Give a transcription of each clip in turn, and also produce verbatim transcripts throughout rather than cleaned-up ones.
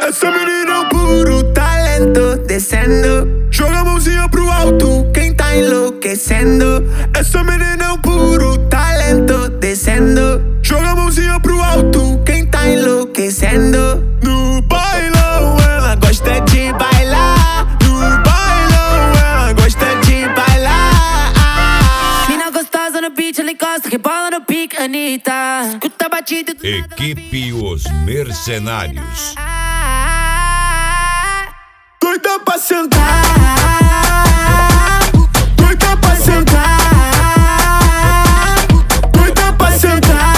Essa menina é um puro talento, descendo. Joga a mãozinha pro alto, quem tá enlouquecendo. Essa menina é um puro talento, descendo. Joga a mãozinha pro alto, quem tá enlouquecendo. No bailão ela gosta de bailar. No bailão ela gosta de bailar. Mina gostosa no beat, ela encosta, rebola no pique, Anitta. Escuta a batida do Equipe Os Mercenários. Doida pra sentar, doida pra sentar, doida pra sentar.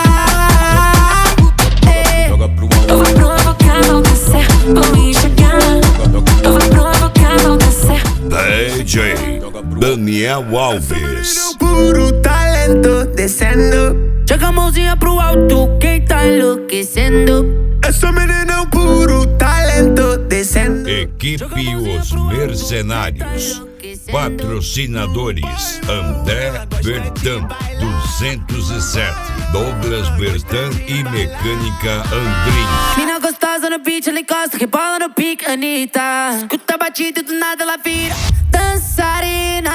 Eu vou provocar, vou descer, vou enxergar. Eu vou provocar, vou descer. D J Daniel Alves. Puro talento, descendo. Joga a mãozinha pro alto, quem tá enlouquecendo. Essa menina é um puro talento, descendo. Equipe Os Mercenários. Patrocinadores: André Bertan, duzentos e sete, Douglas Bertan e Mecânica Andrim. Mina gostosa no beat, ela encosta, rebola no pique, Anitta. Escuta a batida e do nada ela vira dançarina.